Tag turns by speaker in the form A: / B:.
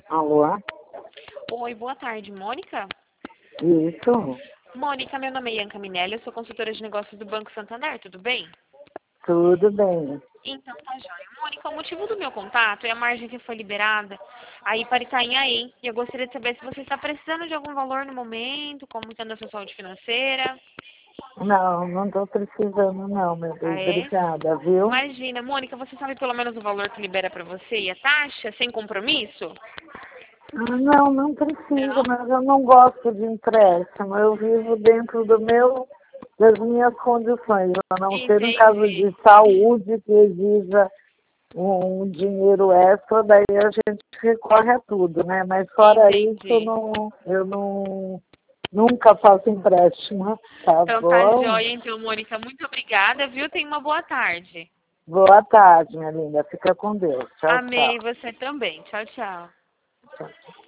A: Alô?
B: Oi, boa tarde, Mônica?
A: Isso,
B: Mônica, meu nome é Ianca Minelli, eu sou consultora de negócios do Banco Santander, tudo bem?
A: tudo bem.
B: Então tá jóia. Mônica, o motivo do meu contato é a margem que foi liberada aí para Itanhaém. E eu gostaria de saber se você está precisando de algum valor no momento, como está a sua saúde financeira.
A: Não estou precisando não, meu
B: Ah,
A: Deus.
B: é?
A: Obrigada, viu?
B: Imagina, Mônica, você sabe pelo menos o valor que libera para você e a taxa, sem compromisso?
A: Não precisa,
B: Não?
A: mas eu não gosto de empréstimo. Eu vivo dentro das minhas condições, a não ser em caso
B: Entendi.
A: de saúde que exija um dinheiro extra, daí a gente recorre a tudo, né? Mas fora isso,
B: Entendi.
A: nunca faço empréstimo, tá
B: Então tá
A: bom?
B: jóia, então, Mônica, muito obrigada, viu? Tenha uma boa tarde.
A: Boa tarde, minha linda. Fica com Deus. Tchau,
B: Amei
A: tchau.
B: você também. Tchau, tchau.
A: Tchau.